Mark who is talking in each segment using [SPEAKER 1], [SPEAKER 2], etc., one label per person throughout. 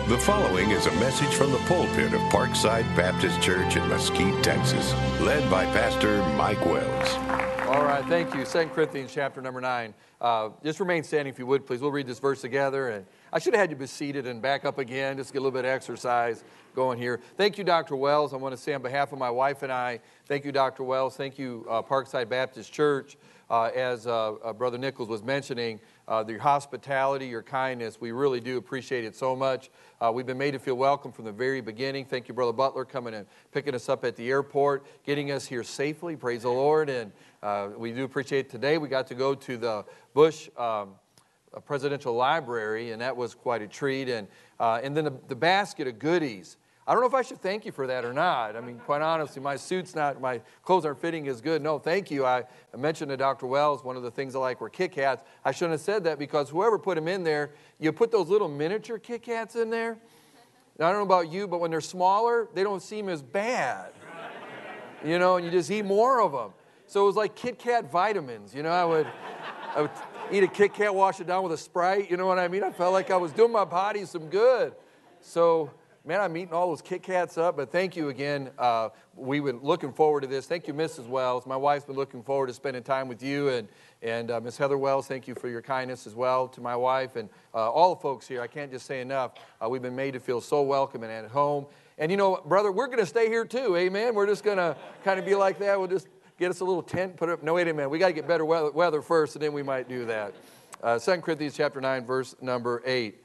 [SPEAKER 1] The following is a message from the pulpit of Parkside Baptist Church in Mesquite, Texas, led by Pastor Mike Wells.
[SPEAKER 2] All right, thank you. 2 Corinthians chapter number 9. Just remain standing if you would, please. We'll read this verse together. And I should have had you be seated and back up again, just get a little bit of exercise going here. Thank you, Dr. Wells. I want to say on behalf of my wife and I, thank you, Dr. Wells. Thank you, Parkside Baptist Church. As Brother Nichols was mentioning, your hospitality, your kindness, we really do appreciate it so much. We've been made to feel welcome from the very beginning. Thank you, Brother Butler, coming and picking us up at the airport, getting us here safely. Praise the Lord. And we do appreciate it. Today we got to go to the Bush Presidential Library, and that was quite a treat. And then the basket of goodies. I don't know if I should thank you for that or not. I mean, quite honestly, my clothes aren't fitting as good. No, thank you. I mentioned to Dr. Wells, one of the things I like were Kit Kats. I shouldn't have said that because whoever put them in there, you put those little miniature Kit Kats in there. Now, I don't know about you, but when they're smaller, they don't seem as bad. You know, and you just eat more of them. So it was like Kit Kat vitamins. You know, I would eat a Kit Kat, wash it down with a Sprite. You know what I mean? I felt like I was doing my body some good. So, man, I'm eating all those Kit Kats up, but thank you again. We've been looking forward to this. Thank you, Mrs. Wells. My wife's been looking forward to spending time with you. And Miss Heather Wells, thank you for your kindness as well to my wife. And all the folks here, I can't just say enough. We've been made to feel so welcome and at home. And, you know, brother, we're going to stay here too, amen? We're just going to kind of be like that. We'll just get us a little tent, put it up. No, wait a minute. We got to get better weather first, and then we might do that. 2 Corinthians chapter 9, verse number 8.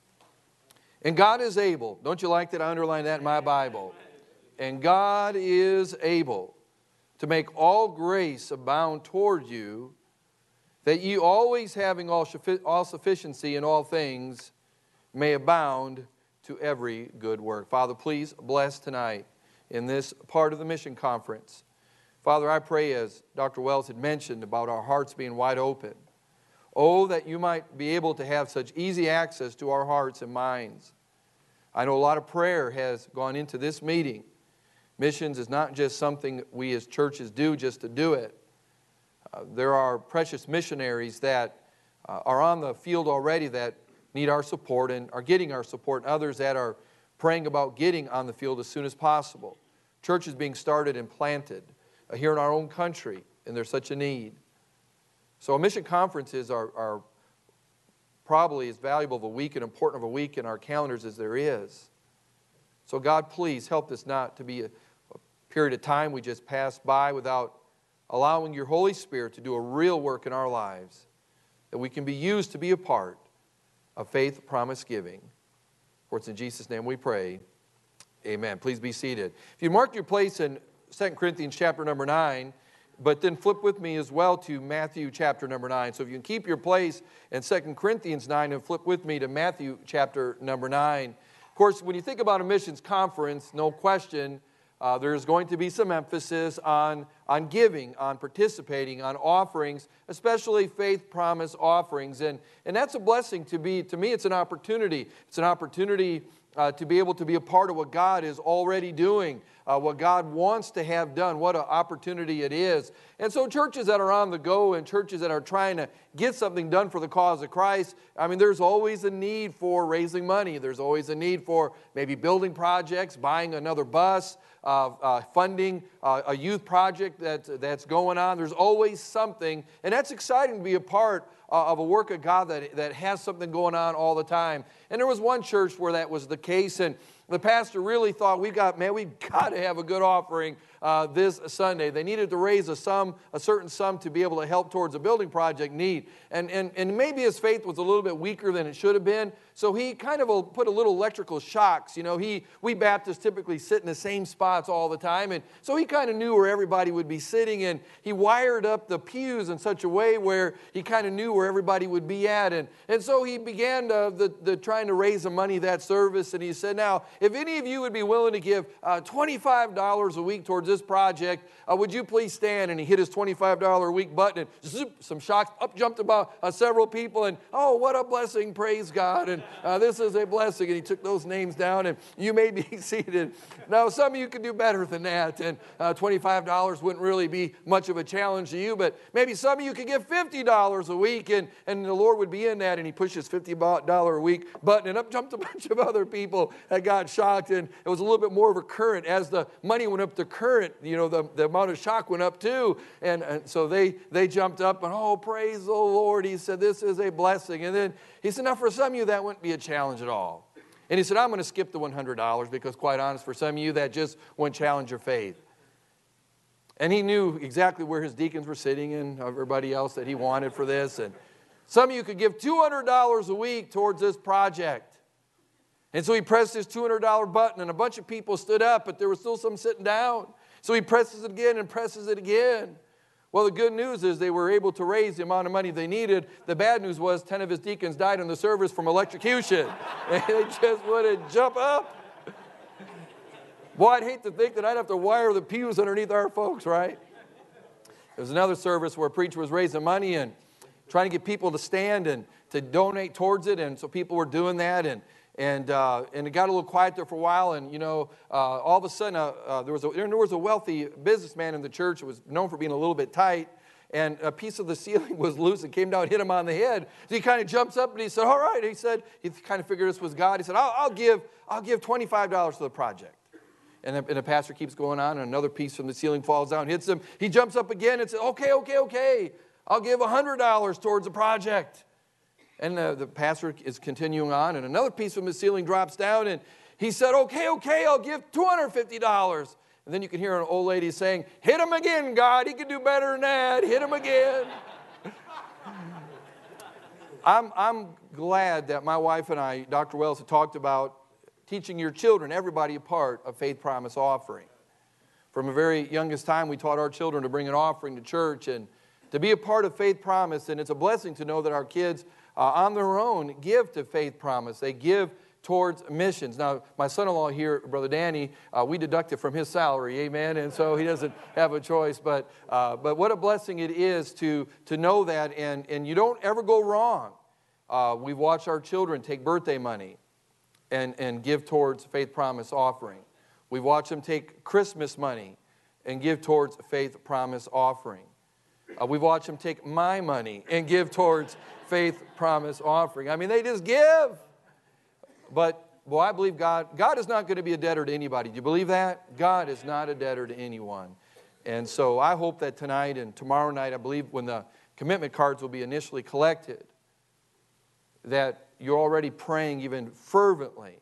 [SPEAKER 2] And God is able. Don't you like that? I underline that in my Bible. And God is able to make all grace abound toward you, that ye always having all sufficiency in all things may abound to every good work. Father, please bless tonight in this part of the mission conference. Father, I pray, as Dr. Wells had mentioned, about our hearts being wide open. Oh, that you might be able to have such easy access to our hearts and minds. I know a lot of prayer has gone into this meeting. Missions is not just something we as churches do just to do it. There are precious missionaries that are on the field already that need our support and are getting our support, and others that are praying about getting on the field as soon as possible. Churches being started and planted here in our own country, and there's such a need. So mission conferences are probably as valuable of a week and important of a week in our calendars as there is. So God, please help this not to be a period of time we just pass by without allowing your Holy Spirit to do a real work in our lives, that we can be used to be a part of faith promise giving. For it's in Jesus' name we pray. Amen. Please be seated. If you mark your place in 2 Corinthians chapter number 9, but then flip with me as well to Matthew chapter number 9. So if you can keep your place in 2 Corinthians 9 and flip with me to Matthew chapter number 9. Of course, when you think about a missions conference, no question, there's going to be some emphasis on giving, on participating, on offerings, especially faith promise offerings. And that's a blessing to me, it's an opportunity. It's an opportunity to be able to be a part of what God is already doing, what God wants to have done. What an opportunity it is. And so churches that are on the go and churches that are trying to get something done for the cause of Christ, I mean, there's always a need for raising money. There's always a need for maybe building projects, buying another bus, funding a youth project that's going on. There's always something, and that's exciting to be a part of a work of God that has something going on all the time. And there was one church where that was the case, and the pastor really thought, we've got to have a good offering this Sunday. They needed to raise a certain sum to be able to help towards a building project need. And maybe his faith was a little bit weaker than it should have been, so he kind of put a little electrical shocks. You know, we Baptists typically sit in the same spots all the time, and so he kind of knew where everybody would be sitting, and he wired up the pews in such a way where he kind of knew where everybody would be at. And so he began trying to raise the money that service, and he said, now, if any of you would be willing to give $25 a week towards this project, would you please stand? And he hit his $25 a week button, and zoop, some shocks, up jumped about several people, and oh, what a blessing, praise God, and this is a blessing. And he took those names down, and you may be seated. Now, some of you could do better than that, and $25 wouldn't really be much of a challenge to you, but maybe some of you could give $50 a week, and the Lord would be in that, and he pushed his $50 a week button, and up jumped a bunch of other people that got shocked, and it was a little bit more of a current. As the money went up, the current, the amount of shock went up too, and so they jumped up, and oh, praise the Lord, he said, this is a blessing. And then he said, now for some of you, that wouldn't be a challenge at all. And he said, I'm going to skip the $100 because, quite honest, for some of you, that just won't challenge your faith. And he knew exactly where his deacons were sitting and everybody else that he wanted for this. And some of you could give $200 a week towards this project. And so he pressed his $200 button, and a bunch of people stood up, but there was still some sitting down. So he presses it again and presses it again. Well, the good news is they were able to raise the amount of money they needed. The bad news was 10 of his deacons died in the service from electrocution. And they just wouldn't jump up. Boy, I'd hate to think that I'd have to wire the pews underneath our folks, right? There was another service where a preacher was raising money and trying to get people to stand and to donate towards it, and so people were doing that, and it got a little quiet there for a while, and all of a sudden there was a wealthy businessman in the church who was known for being a little bit tight, and a piece of the ceiling was loose and came down and hit him on the head. So he kind of jumps up and he said, all right. He kind of figured this was God. He said, I'll give $25 to the project. And the pastor keeps going on, and another piece from the ceiling falls down, hits him. He jumps up again and says, okay. I'll give $100 towards the project. And the pastor is continuing on, and another piece from the ceiling drops down, and he said, okay, I'll give $250. And then you can hear an old lady saying, hit him again, God. He can do better than that. Hit him again. I'm glad that my wife and I, Dr. Wells, have talked about teaching your children, everybody, a part of Faith Promise offering. From a very youngest time, we taught our children to bring an offering to church and to be a part of Faith Promise. And it's a blessing to know that our kids, on their own, give to Faith Promise. They give towards missions. Now, my son-in-law here, Brother Danny, we deduct it from his salary, amen? And so he doesn't have a choice. But what a blessing it is to know that, and you don't ever go wrong. We've watched our children take birthday money and give towards Faith Promise offering. We've watched them take Christmas money and give towards Faith Promise offering. We've watched them take my money and give towards Faith Promise offering. I mean, they just give. But, boy, I believe God is not going to be a debtor to anybody. Do you believe that? God is not a debtor to anyone. And so I hope that tonight and tomorrow night, I believe when the commitment cards will be initially collected, that you're already praying even fervently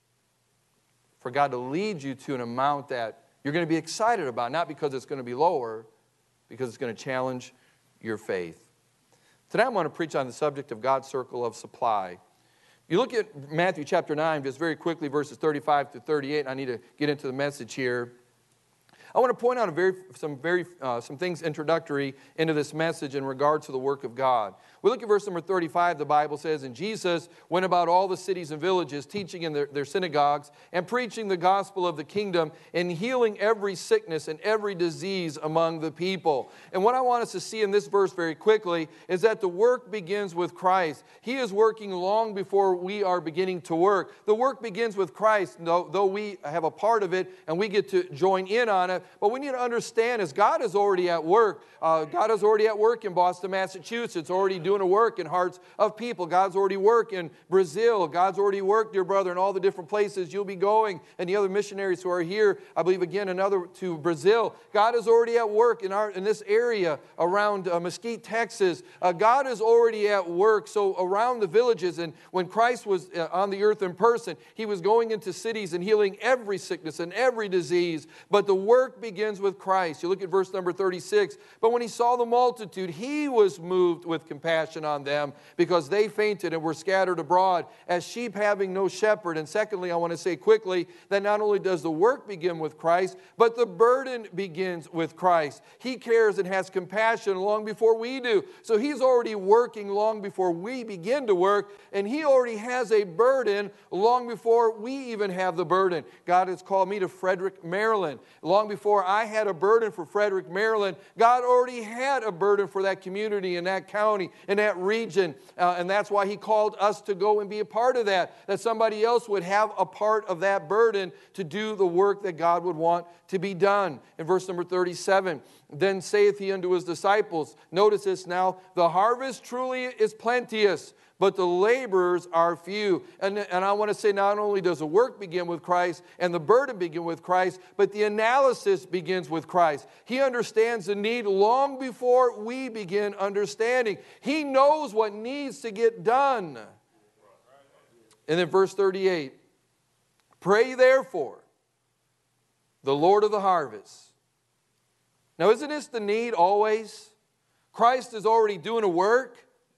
[SPEAKER 2] for God to lead you to an amount that you're going to be excited about, not because it's going to be lower, because it's going to challenge your faith. Today I'm going to preach on the subject of God's circle of supply. You look at Matthew chapter 9, just very quickly, verses 35 to 38, and I need to get into the message here. I want to point out some things introductory into this message in regard to the work of God. We look at verse number 35, the Bible says, and Jesus went about all the cities and villages, teaching in their synagogues, and preaching the gospel of the kingdom, and healing every sickness and every disease among the people. And what I want us to see in this verse very quickly is that the work begins with Christ. He is working long before we are beginning to work. The work begins with Christ, though we have a part of it, and we get to join in on it. But we need to understand is God is already at work. God is already at work in Boston, Massachusetts, already doing a work in hearts of people. God's already worked in Brazil. God's already worked, dear brother, in all the different places you'll be going. And the other missionaries who are here, I believe again, another to Brazil. God is already at work in this area around Mesquite, Texas. God is already at work. So around the villages, and when Christ was on the earth in person, He was going into cities and healing every sickness and every disease. But the work work begins with Christ. You look at verse number 36. But when he saw the multitude, he was moved with compassion on them because they fainted and were scattered abroad as sheep having no shepherd. And secondly, I want to say quickly that not only does the work begin with Christ, but the burden begins with Christ. He cares and has compassion long before we do. So he's already working long before we begin to work, and he already has a burden long before we even have the burden. God has called me to Frederick, Maryland. Long before I had a burden for Frederick, Maryland, God already had a burden for that community and that county and that region. And that's why he called us to go and be a part of that somebody else would have a part of that burden to do the work that God would want to be done. In verse number 37, then saith he unto his disciples, notice this now, the harvest truly is plenteous, but the laborers are few. And I want to say not only does the work begin with Christ and the burden begin with Christ, but the analysis begins with Christ. He understands the need long before we begin understanding. He knows what needs to get done. And then verse 38, pray therefore the Lord of the harvest. Now isn't this the need always? Christ is already doing a work.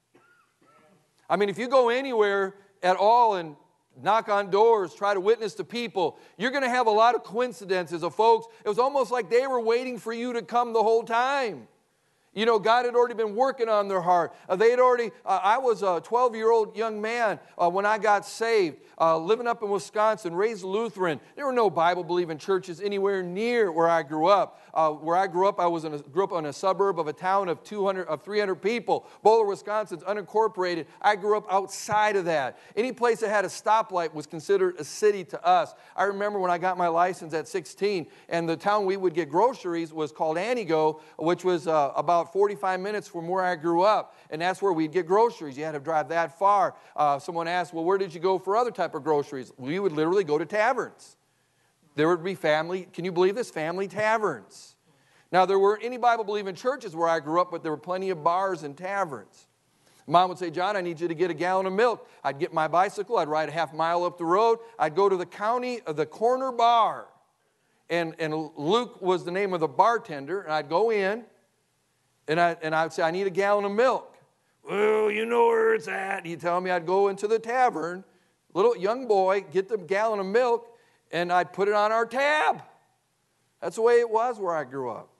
[SPEAKER 2] I mean, if you go anywhere at all and knock on doors, try to witness to people, you're going to have a lot of coincidences of folks. It was almost like they were waiting for you to come the whole time. You know, God had already been working on their heart. I was a 12-year-old young man when I got saved, living up in Wisconsin, raised Lutheran. There were no Bible-believing churches anywhere near where I grew up. Where I grew up, grew up in a suburb of a town of 300 people. Bowler, Wisconsin's unincorporated. I grew up outside of that. Any place that had a stoplight was considered a city to us. I remember when I got my license at 16, and the town we would get groceries was called Antigo, which was about 45 minutes from where I grew up, and that's where we'd get groceries. You had to drive that far. Someone asked, well, where did you go for other type of groceries? We would literally go to taverns. There would be can you believe this? Family taverns. Now, there weren't any Bible-believing churches where I grew up, but there were plenty of bars and taverns. Mom would say, John, I need you to get a gallon of milk. I'd get my bicycle. I'd ride a half mile up the road. I'd go to the corner bar. And Luke was the name of the bartender, and I'd go in, and I would say, I need a gallon of milk. Well, you know where it's at. He'd tell me I'd go into the tavern, little young boy, get the gallon of milk, and I'd put it on our tab. That's the way it was where I grew up.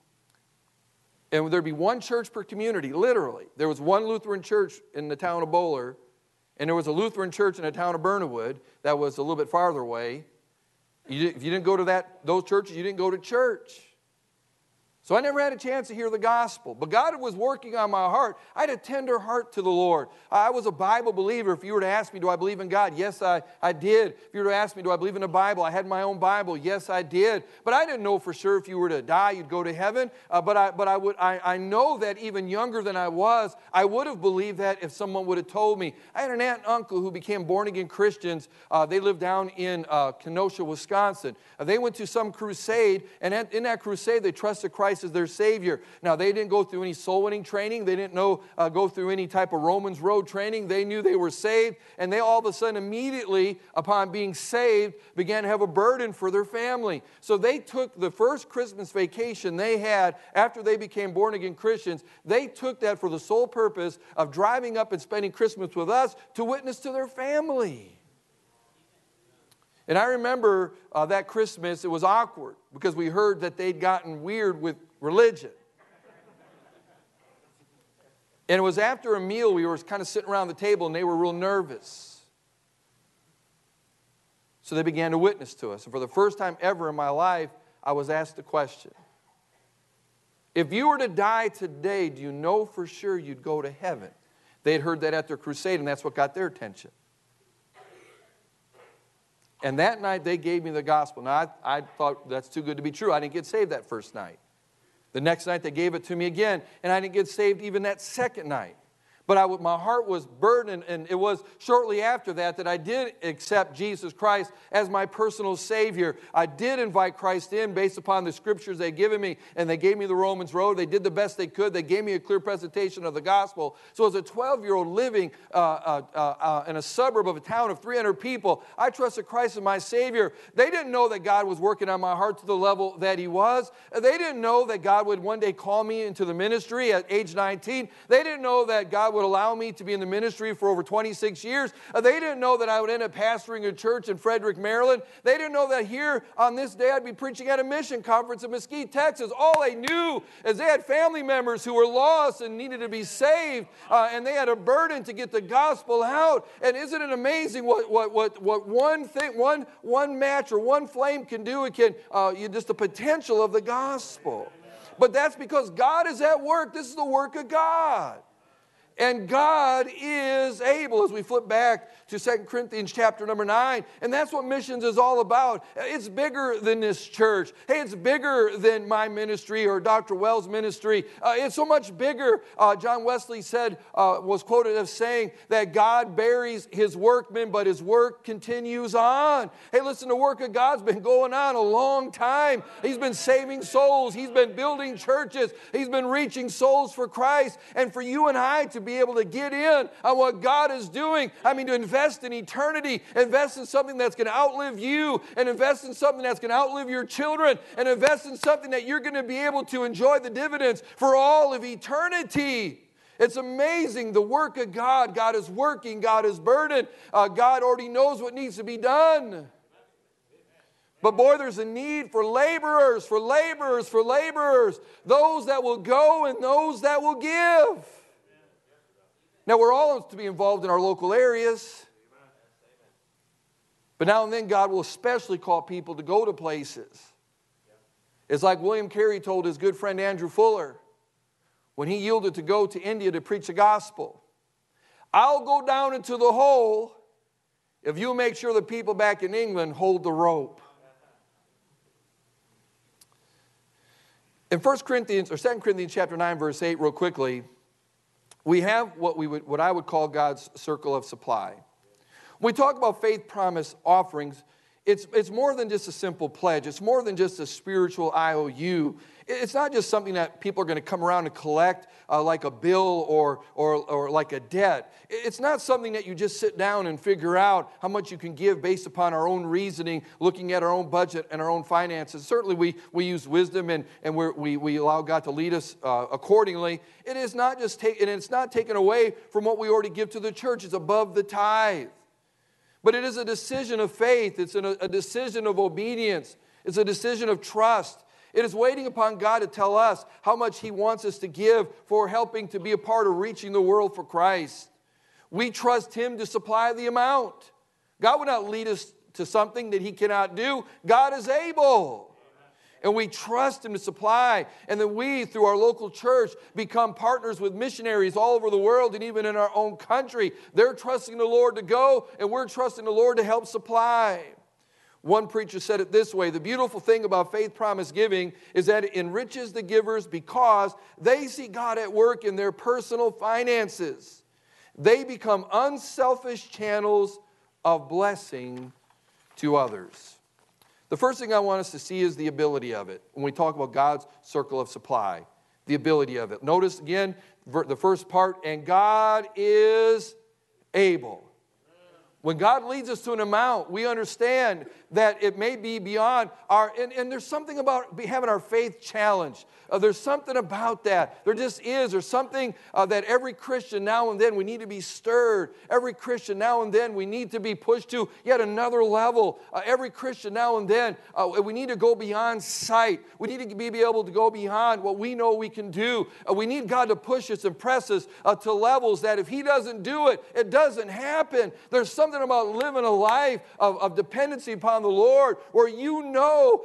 [SPEAKER 2] And there'd be one church per community, literally. There was one Lutheran church in the town of Bowler, and there was a Lutheran church in the town of Burnawood that was a little bit farther away. If you didn't go to those churches, you didn't go to church. So I never had a chance to hear the gospel. But God was working on my heart. I had a tender heart to the Lord. I was a Bible believer. If you were to ask me, do I believe in God? Yes, I did. If you were to ask me, do I believe in the Bible? I had my own Bible. Yes, I did. But I didn't know for sure if you were to die, you'd go to heaven. I know that even younger than I was, I would have believed that if someone would have told me. I had an aunt and uncle who became born-again Christians. They lived down in Kenosha, Wisconsin. They went to some crusade, and in that crusade, they trusted Christ as their Savior. Now, they didn't go through any soul-winning training. They didn't go through any type of Romans Road training. They knew they were saved, and they all of a sudden, immediately upon being saved, began to have a burden for their family. So they took the first Christmas vacation they had after they became born-again Christians. They took that for the sole purpose of driving up and spending Christmas with us to witness to their family. And I remember that Christmas, it was awkward because we heard that they'd gotten weird with religion. And it was after a meal, we were kind of sitting around the table and they were real nervous. So they began to witness to us. And for the first time ever in my life, I was asked the question, if you were to die today, do you know for sure you'd go to heaven? They had heard that at their crusade, and that's what got their attention. And that night, they gave me the gospel. Now, I thought that's too good to be true. I didn't get saved that first night. The next night, they gave it to me again, and I didn't get saved even that second night. But my heart was burdened, and it was shortly after that I did accept Jesus Christ as my personal Savior. I did invite Christ in based upon the scriptures they'd given me, and they gave me the Romans Road. They did the best they could. They gave me a clear presentation of the gospel. So as a 12-year-old living in a suburb of a town of 300 people, I trusted Christ as my Savior. They didn't know that God was working on my heart to the level that He was. They didn't know that God would one day call me into the ministry at age 19. They didn't know that God would allow me to be in the ministry for over 26 years. They didn't know that I would end up pastoring a church in Frederick, Maryland. They didn't know that here on this day I'd be preaching at a mission conference in Mesquite, Texas. All they knew is they had family members who were lost and needed to be saved, and they had a burden to get the gospel out. And isn't it amazing what one thing, one match or one flame can do? It can just the potential of the gospel. But that's because God is at work. This is the work of God. And God is able, as we flip back to 2 Corinthians chapter number 9, and that's what missions is all about. It's bigger than this church. Hey, it's bigger than my ministry or Dr. Wells' ministry. It's so much bigger. John Wesley was quoted as saying that God buries His workmen, but His work continues on. Hey, listen, the work of God's been going on a long time. He's been saving souls. He's been building churches. He's been reaching souls for Christ. And for you and I to be able to get in on what God is doing, to invest in eternity, invest in something that's going to outlive you, and invest in something that's going to outlive your children, and invest in something that you're going to be able to enjoy the dividends for all of eternity. It's amazing the work of God. God is working. God is burdened. God already knows what needs to be done. But boy, there's a need for laborers, those that will go and those that will give. Now, we're all to be involved in our local areas. But now and then, God will especially call people to go to places. It's like William Carey told his good friend Andrew Fuller when he yielded to go to India to preach the gospel. I'll go down into the hole if you make sure the people back in England hold the rope. In 2 Corinthians chapter 9, verse 8, real quickly, we have what I would call God's circle of supply. When we talk about faith promise offerings, it's more than just a simple pledge. It's more than just a spiritual IOU. It's not just something that people are going to come around and collect like a bill or like a debt. It's not something that you just sit down and figure out how much you can give based upon our own reasoning, looking at our own budget and our own finances. Certainly we use wisdom and we allow God to lead us accordingly. It is not just and it's not taken away from what we already give to the church. It's above the tithe. But it is a decision of faith. It's a decision of obedience. It's a decision of trust. It is waiting upon God to tell us how much He wants us to give for helping to be a part of reaching the world for Christ. We trust Him to supply the amount. God will not lead us to something that He cannot do. God is able. And we trust Him to supply. And then we, through our local church, become partners with missionaries all over the world and even in our own country. They're trusting the Lord to go, and we're trusting the Lord to help supply. One preacher said it this way: the beautiful thing about faith promise giving is that it enriches the givers because they see God at work in their personal finances. They become unselfish channels of blessing to others. The first thing I want us to see is the ability of it. When we talk about God's circle of supply, the ability of it. Notice again the first part, and God is able. When God leads us to an amount, we understand that it may be beyond our, and there's something about having our faith challenged. There's something about that. There just is. There's something that every Christian now and then we need to be stirred. Every Christian now and then we need to be pushed to yet another level. Every Christian now and then we need to go beyond sight. We need to be able to go beyond what we know we can do. We need God to push us and press us to levels that if He doesn't do it, it doesn't happen. There's something about living a life of dependency upon the Lord where you know,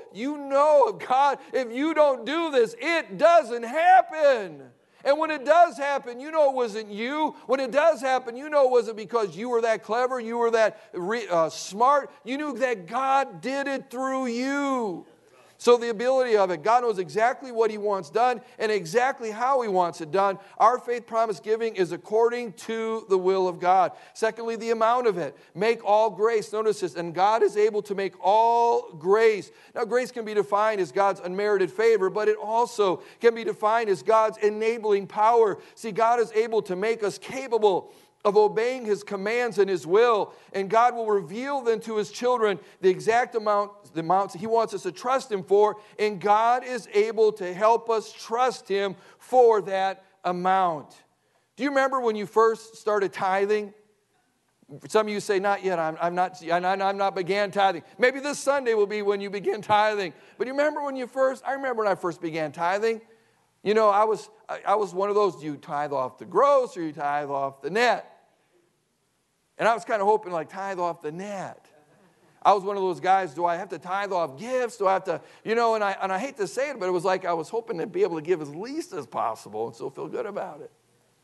[SPEAKER 2] God, if you don't do this, it doesn't happen. And when it does happen, you know it wasn't you. When it does happen, you know it wasn't because you were that clever, you were that smart. You knew that God did it through you. So the ability of it, God knows exactly what He wants done and exactly how He wants it done. Our faith promise giving is according to the will of God. Secondly, the amount of it. Make all grace. Notice this, and God is able to make all grace. Now, grace can be defined as God's unmerited favor, but it also can be defined as God's enabling power. See, God is able to make us capable of obeying His commands and His will, and God will reveal then to His children the exact amounts He wants us to trust Him for, and God is able to help us trust Him for that amount. Do you remember when you first started tithing? Some of you say, not yet, I'm not began tithing. Maybe this Sunday will be when you begin tithing. But you remember when I remember when I first began tithing. You know, I was one of those, do you tithe off the gross or you tithe off the net? And I was kind of hoping, like, tithe off the net. I was one of those guys, do I have to tithe off gifts? Do I have to, and I hate to say it, but it was like I was hoping to be able to give as least as possible and still feel good about it.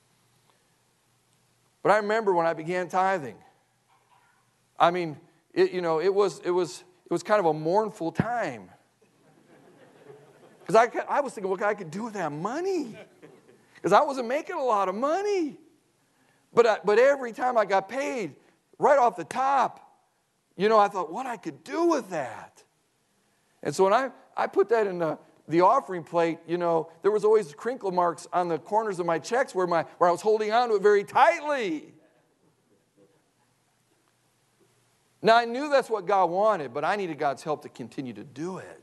[SPEAKER 2] But I remember when I began tithing, I mean, it was kind of a mournful time. Because I was thinking what I could do with that money. Because I wasn't making a lot of money. But every time I got paid, right off the top, I thought what I could do with that. And so when I put that in the offering plate, there was always crinkle marks on the corners of my checks where I was holding on to it very tightly. Now, I knew that's what God wanted, but I needed God's help to continue to do it.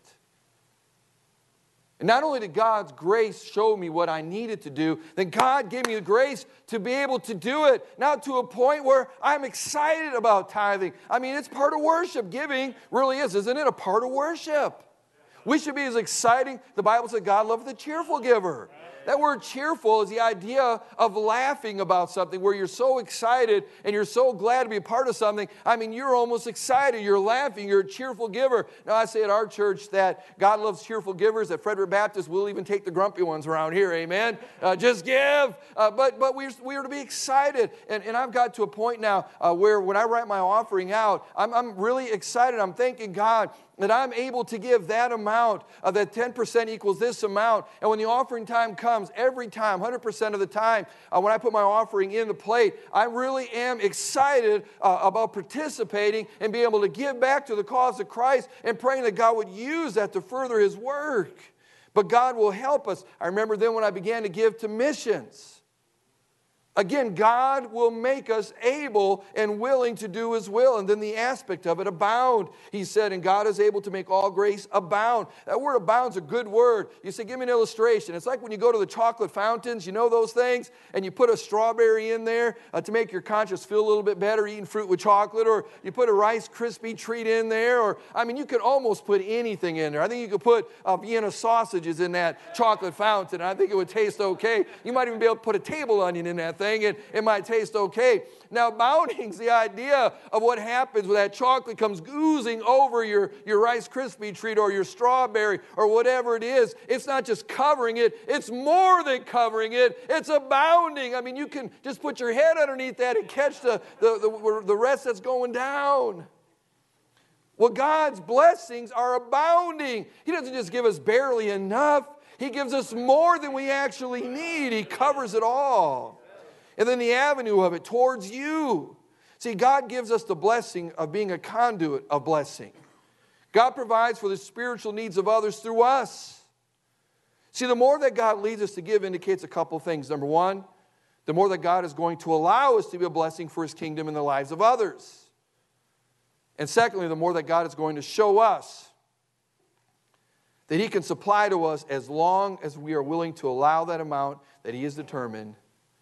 [SPEAKER 2] And not only did God's grace show me what I needed to do, then God gave me the grace to be able to do it. Now to a point where I'm excited about tithing. I mean, it's part of worship. Giving really is, isn't it? A part of worship. We should be as exciting. The Bible said God loveth a cheerful giver. That word cheerful is the idea of laughing about something where you're so excited and you're so glad to be a part of something. I mean, you're almost excited. You're laughing. You're a cheerful giver. Now, I say at our church that God loves cheerful givers. At Frederick Baptist, we'll even take the grumpy ones around here. Amen. Just give. But we are to be excited. And I've got to a point now where when I write my offering out, I'm really excited. I'm thanking God that I'm able to give that amount, that 10% equals this amount. And when the offering time comes, every time, 100% of the time, when I put my offering in the plate, I really am excited about participating and being able to give back to the cause of Christ and praying that God would use that to further His work. But God will help us. I remember then when I began to give to missions. Again, God will make us able and willing to do His will. And then the aspect of it, abound. He said, and God is able to make all grace abound. That word abound is a good word. You say, give me an illustration. It's like when you go to the chocolate fountains, you know those things? And you put a strawberry in there to make your conscience feel a little bit better eating fruit with chocolate. Or you put a Rice Krispie treat in there. Or, you could almost put anything in there. I think you could put Vienna sausages in that chocolate fountain. I think it would taste okay. You might even be able to put a table onion in that thing. And it might taste okay. Now, abounding is the idea of what happens when that chocolate comes oozing over your Rice Krispie treat or your strawberry or whatever it is. It's not just covering it. It's more than covering it. It's abounding. You can just put your head underneath that and catch the rest that's going down. Well, God's blessings are abounding. He doesn't just give us barely enough. He gives us more than we actually need. He covers it all. And then the avenue of it towards you. See, God gives us the blessing of being a conduit of blessing. God provides for the spiritual needs of others through us. See, the more that God leads us to give indicates a couple things. Number one, the more that God is going to allow us to be a blessing for His kingdom in the lives of others. And secondly, the more that God is going to show us that He can supply to us as long as we are willing to allow that amount that He has determined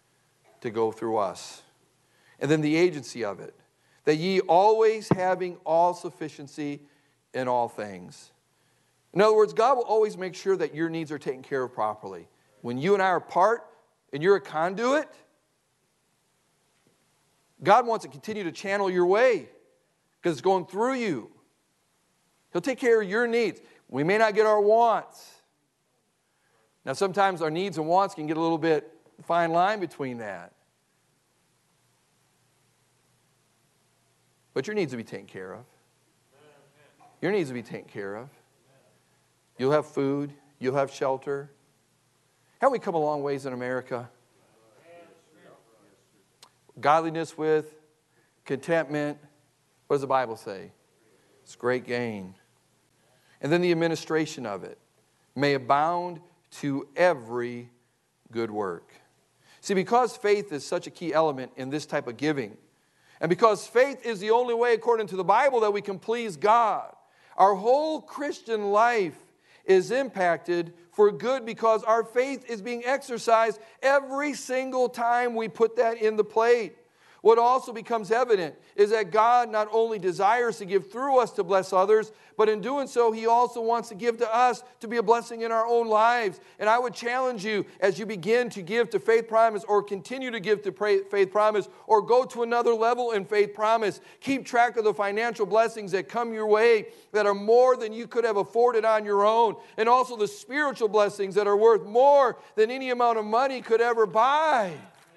[SPEAKER 2] to go through us. And then the agency of it. That ye always having all sufficiency in all things. In other words, God will always make sure that your needs are taken care of properly. When you and I are part and you're a conduit, God wants to continue to channel your way because it's going through you. He'll take care of your needs. We may not get our wants. Now, sometimes our needs and wants can get a little bit fine line between that. But your needs will be taken care of. Your needs will be taken care of. You'll have food. You'll have shelter. Haven't we come a long ways in America? Godliness with contentment. What does the Bible say? It's great gain. And then the administration of it may abound to every good work. See, because faith is such a key element in this type of giving, and because faith is the only way, according to the Bible, that we can please God, our whole Christian life is impacted for good because our faith is being exercised every single time we put that in the plate. What also becomes evident is that God not only desires to give through us to bless others, but in doing so, He also wants to give to us to be a blessing in our own lives. And I would challenge you as you begin to give to Faith Promise or continue to give to Faith Promise or go to another level in Faith Promise, keep track of the financial blessings that come your way that are more than you could have afforded on your own, and also the spiritual blessings that are worth more than any amount of money could ever buy.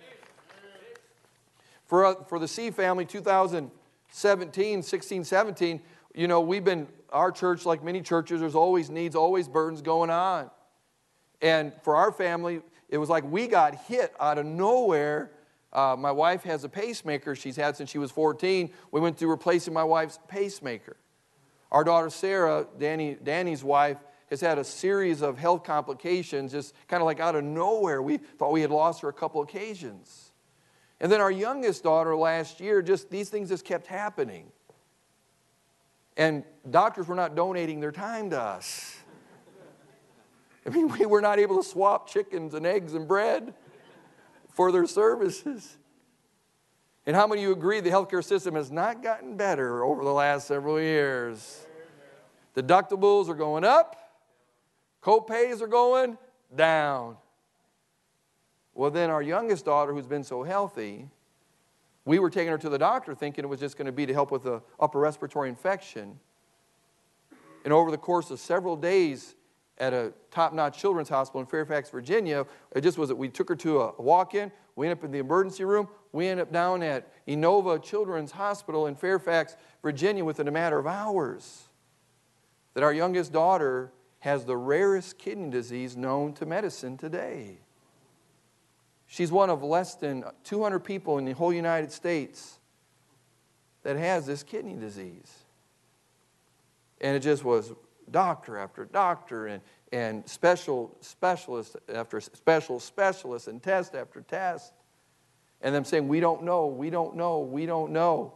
[SPEAKER 2] For the C family, 2017, 16, 17, our church, like many churches, there's always needs, always burdens going on. And for our family, it was like we got hit out of nowhere. My wife has a pacemaker she's had since she was 14. We went through replacing my wife's pacemaker. Our daughter Sarah, Danny's wife, has had a series of health complications, just kind of like out of nowhere. We thought we had lost her a couple occasions. And then our youngest daughter last year, these things just kept happening. And doctors were not donating their time to us. I mean, we were not able to swap chickens and eggs and bread for their services. And how many of you agree the healthcare system has not gotten better over the last several years? Deductibles are going up. Co-pays are going down. Well, then our youngest daughter, who's been so healthy, we were taking her to the doctor thinking it was just going to be to help with the upper respiratory infection. And over the course of several days at a top-notch children's hospital in Fairfax, Virginia, we took her to a walk-in, we ended up in the emergency room, we ended up down at Inova Children's Hospital in Fairfax, Virginia within a matter of hours. That our youngest daughter has the rarest kidney disease known to medicine today. She's one of less than 200 people in the whole United States that has this kidney disease. And it just was doctor after doctor and specialist after specialist and test after test. And them saying, we don't know, we don't know, we don't know.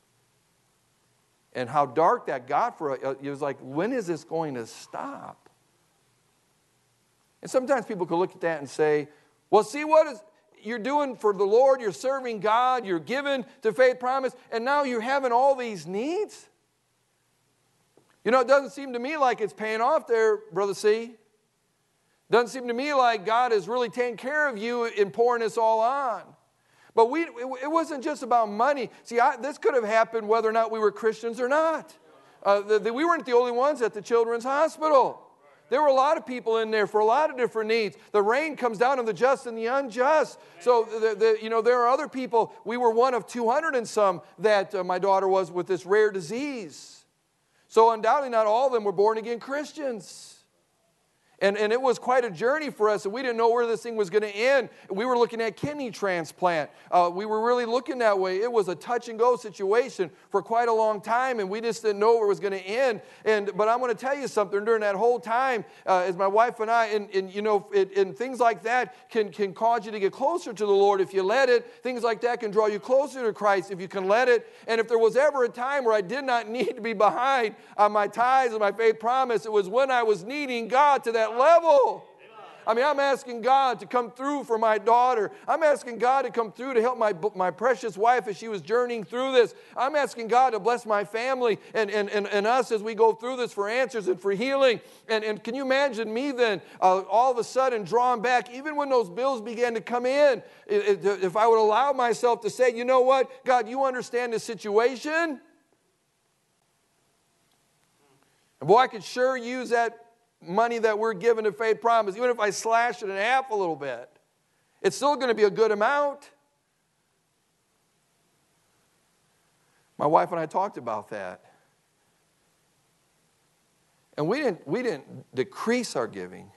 [SPEAKER 2] And how dark that got for us. It was like, when is this going to stop? And sometimes people could look at that and say, well, see you're doing for the Lord, you're serving God, you're giving to Faith Promise, and now you're having all these needs? It doesn't seem to me like it's paying off there, Brother C. Doesn't seem to me like God is really taking care of you in pouring this all on. But it wasn't just about money. See, this could have happened whether or not we were Christians or not. We weren't the only ones at the children's hospital. There were a lot of people in there for a lot of different needs. The rain comes down on the just and the unjust. So, there are other people. We were one of 200 and some that my daughter was with this rare disease. So undoubtedly not all of them were born-again Christians. And it was quite a journey for us, and we didn't know where this thing was going to end. We were looking at kidney transplant. We were really looking that way. It was a touch-and-go situation for quite a long time, and we just didn't know where it was going to end. But I'm going to tell you something. During that whole time, as my wife and I, and things like that can cause you to get closer to the Lord if you let it. Things like that can draw you closer to Christ if you can let it. And if there was ever a time where I did not need to be behind on my tithes and my Faith Promise, it was when I was needing God to that level. I mean, I'm asking God to come through for my daughter. I'm asking God to come through to help my precious wife as she was journeying through this. I'm asking God to bless my family and us as we go through this for answers and for healing. And can you imagine me then all of a sudden drawn back, even when those bills began to come in, if I would allow myself to say, you know what, God, you understand the situation? And boy, I could sure use that money that we're given to Faith Promise. Even if I slash it in half a little bit, it's still going to be a good amount. My wife and I talked about that. And we didn't decrease our giving.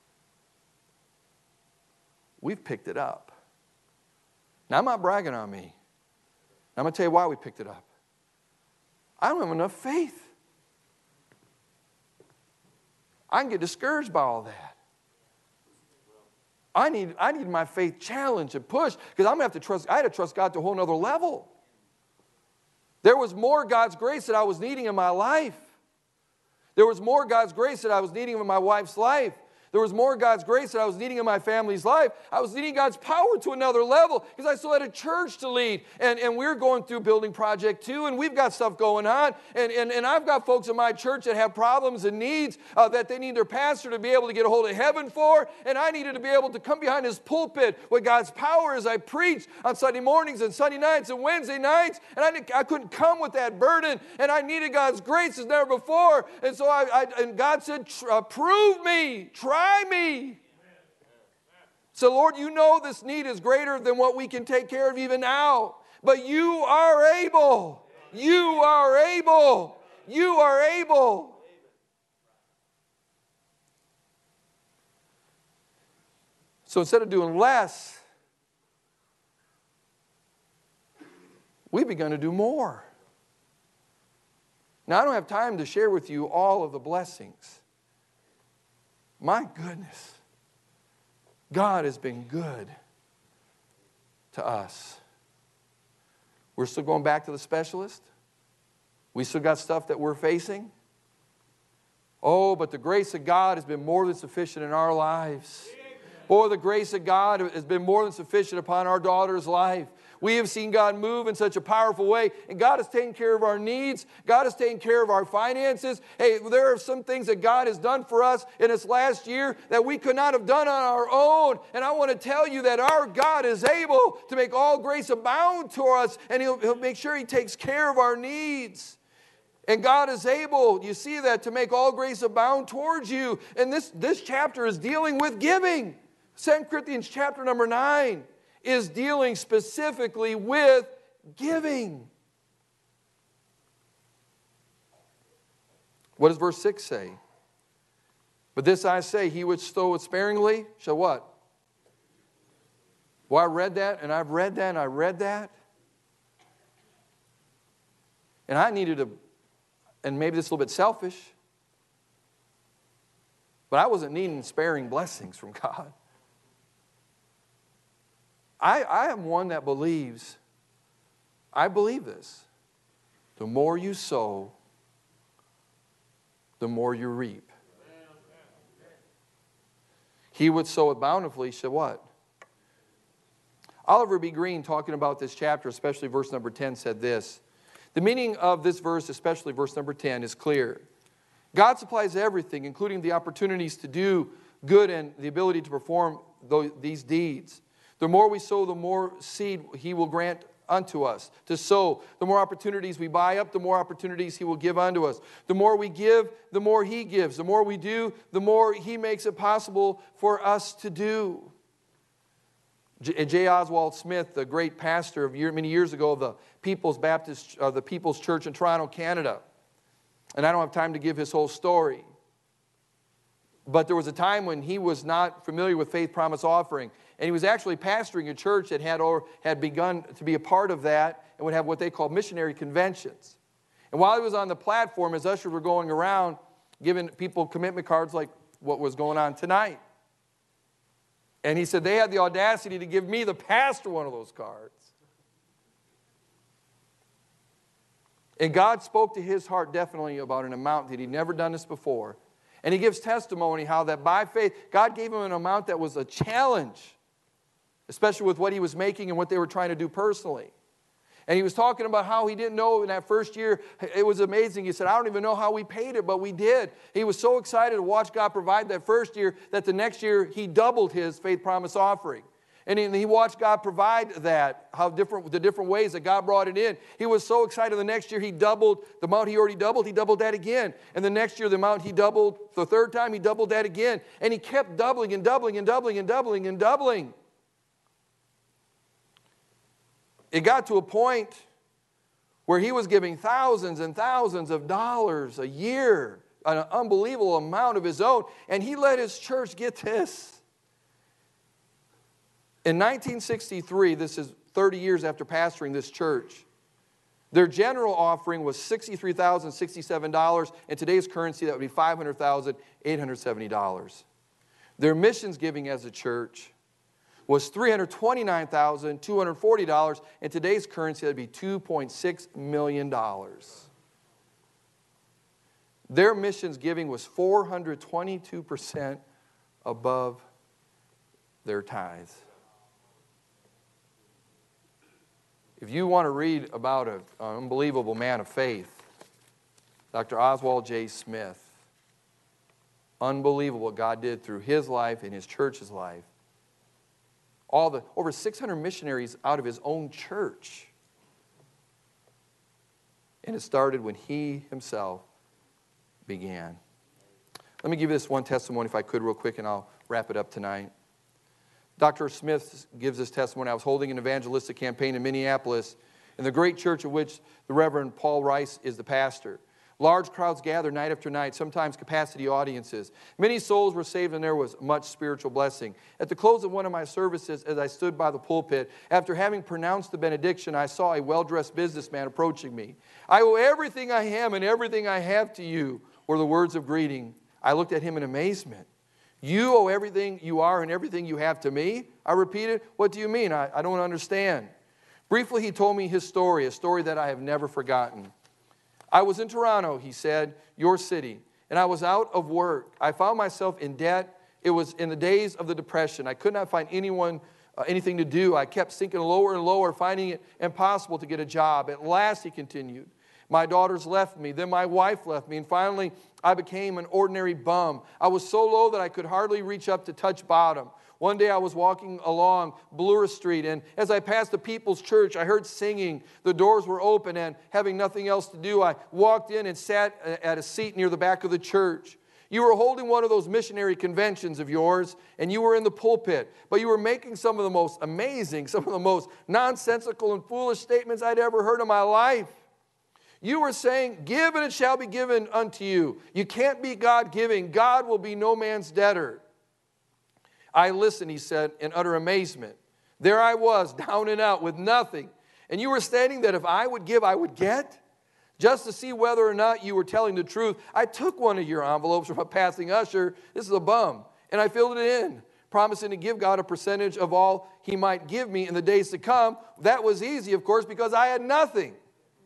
[SPEAKER 2] We've picked it up. Now, I'm not bragging on me. I'm going to tell you why we picked it up. I don't have enough faith. I can get discouraged by all that. I need my faith challenged and pushed because I'm going to have to trust. I had to trust God to a whole nother level. There was more God's grace that I was needing in my life. There was more God's grace that I was needing in my wife's life. There was more God's grace that I was needing in my family's life. I was needing God's power to another level because I still had a church to lead. And we're going through building project 2, and we've got stuff going on. And I've got folks in my church that have problems and needs that they need their pastor to be able to get a hold of heaven for. And I needed to be able to come behind his pulpit with God's power as I preach on Sunday mornings and Sunday nights and Wednesday nights. And I couldn't come with that burden. And I needed God's grace as never before. And so and God said, prove me, try me. So, Lord, you know this need is greater than what we can take care of even now. But you are able. You are able. You are able. So instead of doing less, we've begun to do more. Now, I don't have time to share with you all of the blessings. My goodness, God has been good to us. We're still going back to the specialist. We still got stuff that we're facing. Oh, but the grace of God has been more than sufficient in our lives. Boy, the grace of God has been more than sufficient upon our daughter's life. We have seen God move in such a powerful way, and God has taken care of our needs. God has taken care of our finances. Hey, there are some things that God has done for us in this last year that we could not have done on our own. And I want to tell you that our God is able to make all grace abound to us, and He'll make sure He takes care of our needs. And God is able, you see that, to make all grace abound towards you. And this chapter is dealing with giving. 2 Corinthians chapter number 9 is dealing specifically with giving. What does verse 6 say? But this I say, he which soweth sparingly shall what? Well, I read that, and I've read that, and I read that. And I needed to, and maybe this is a little bit selfish, but I wasn't needing sparing blessings from God. I am one that believes, I believe this, the more you sow, the more you reap. He would sow it bountifully shall what? Oliver B. Green, talking about this chapter, especially verse number 10, said this. The meaning of this verse, especially verse number 10, is clear. God supplies everything, including the opportunities to do good and the ability to perform these deeds. The more we sow, the more seed He will grant unto us to sow. The more opportunities we buy up, the more opportunities He will give unto us. The more we give, the more He gives. The more we do, the more He makes it possible for us to do. J. Oswald Smith, the great pastor of many years ago of the People's Church in Toronto, Canada. And I don't have time to give his whole story. But there was a time when he was not familiar with Faith Promise Offering. And he was actually pastoring a church that had begun to be a part of that and would have what they call missionary conventions. And while he was on the platform, his ushers were going around giving people commitment cards like what was going on tonight. And he said they had the audacity to give me, the pastor, one of those cards. And God spoke to his heart definitely about an amount that he'd never done this before. And he gives testimony how that by faith, God gave him an amount that was a challenge, especially with what he was making and what they were trying to do personally. And he was talking about how he didn't know in that first year, it was amazing. He said, I don't even know how we paid it, but we did. He was so excited to watch God provide that first year that the next year he doubled his Faith Promise Offering. And he watched God provide that, the different ways that God brought it in. He was so excited the next year he doubled the amount he already doubled. He doubled that again. And the next year the amount he doubled, the third time he doubled that again. And he kept doubling and doubling and doubling and doubling and doubling. It got to a point where he was giving thousands and thousands of dollars a year an unbelievable amount of his own, and he led his church, get this. In 1963, this is 30 years after pastoring this church, their general offering was $63,067. In today's currency, that would be $500,870. Their missions giving as a church was $329,240. In today's currency, that would be $2.6 million. Their missions giving was 422% above their tithes. If you want to read about an unbelievable man of faith, Dr. Oswald J. Smith, unbelievable what God did through his life and his church's life. Over 600 missionaries out of his own church. And it started when he himself began. Let me give you this one testimony if I could real quick, and I'll wrap it up tonight. Dr. Smith gives this testimony. I was holding an evangelistic campaign in Minneapolis in the great church of which the Reverend Paul Rice is the pastor. Large crowds gather night after night, sometimes capacity audiences. Many souls were saved and there was much spiritual blessing. At the close of one of my services, as I stood by the pulpit, after having pronounced the benediction, I saw a well-dressed businessman approaching me. "I owe everything I am and everything I have to you," were the words of greeting. I looked at him in amazement. "You owe everything you are and everything you have to me?" I repeated. "What do you mean? I don't understand." Briefly, he told me his story, a story that I have never forgotten. "I was in Toronto," he said, "your city, and I was out of work. I found myself in debt. It was in the days of the Depression. I could not find anything to do. I kept sinking lower and lower, finding it impossible to get a job. At last," he continued, "my daughters left me, then my wife left me, and finally I became an ordinary bum. I was so low that I could hardly reach up to touch bottom. One day I was walking along Bloor Street, and as I passed the People's Church, I heard singing. The doors were open, and having nothing else to do, I walked in and sat at a seat near the back of the church. You were holding one of those missionary conventions of yours, and you were in the pulpit, but you were making some of the most amazing, some of the most nonsensical and foolish statements I'd ever heard in my life. You were saying, 'Give and it shall be given unto you.' You can't be God giving. God will be no man's debtor." I listened, he said, in utter amazement. There I was, down and out, with nothing. And you were stating that if I would give, I would get? Just to see whether or not you were telling the truth, I took one of your envelopes from a passing usher. This is a bum. And I filled it in, promising to give God a percentage of all he might give me in the days to come. That was easy, of course, because I had nothing.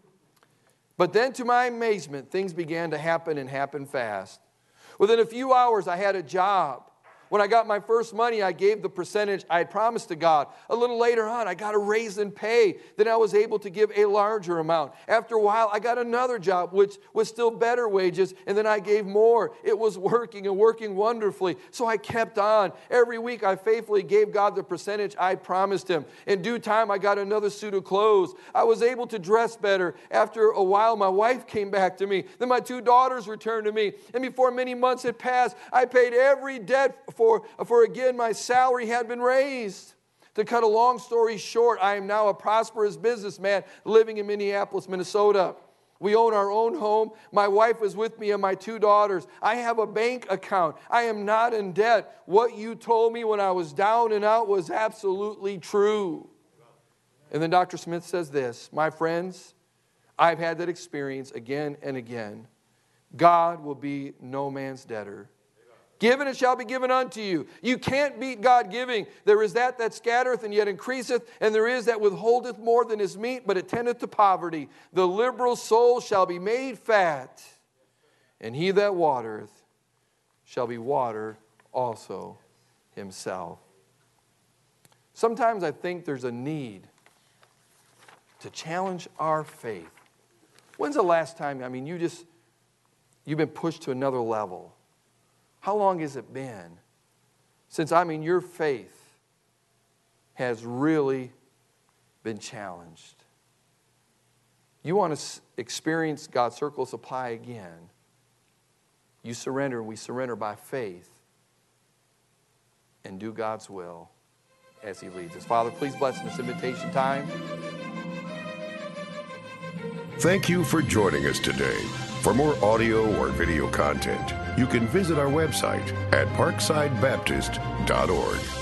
[SPEAKER 2] But then, to my amazement, things began to happen and happen fast. Within a few hours, I had a job. When I got my first money, I gave the percentage I had promised to God. A little later on, I got a raise in pay. Then I was able to give a larger amount. After a while, I got another job, which was still better wages, and then I gave more. It was working and working wonderfully. So I kept on. Every week, I faithfully gave God the percentage I promised him. In due time, I got another suit of clothes. I was able to dress better. After a while, my wife came back to me. Then my 2 daughters returned to me. And before many months had passed, I paid every debt for again my salary had been raised. To cut a long story short, I am now a prosperous businessman living in Minneapolis, Minnesota. We own our own home. My wife is with me and my 2 daughters. I have a bank account. I am not in debt. What you told me when I was down and out was absolutely true. And then Dr. Smith says this, "My friends, I've had that experience again and again. God will be no man's debtor. Give and it shall be given unto you." You can't beat God giving. There is that scattereth and yet increaseth, and there is that withholdeth more than is meet, but it tendeth to poverty. The liberal soul shall be made fat, and he that watereth shall be watered also himself. Sometimes I think there's a need to challenge our faith. When's the last time, you've been pushed to another level? How long has it been since, your faith has really been challenged? You want to experience God's circle of supply again. You surrender, and we surrender by faith and do God's will as he leads us. Father, please bless in this invitation time.
[SPEAKER 1] Thank you for joining us today. For more audio or video content, you can visit our website at parksidebaptist.org.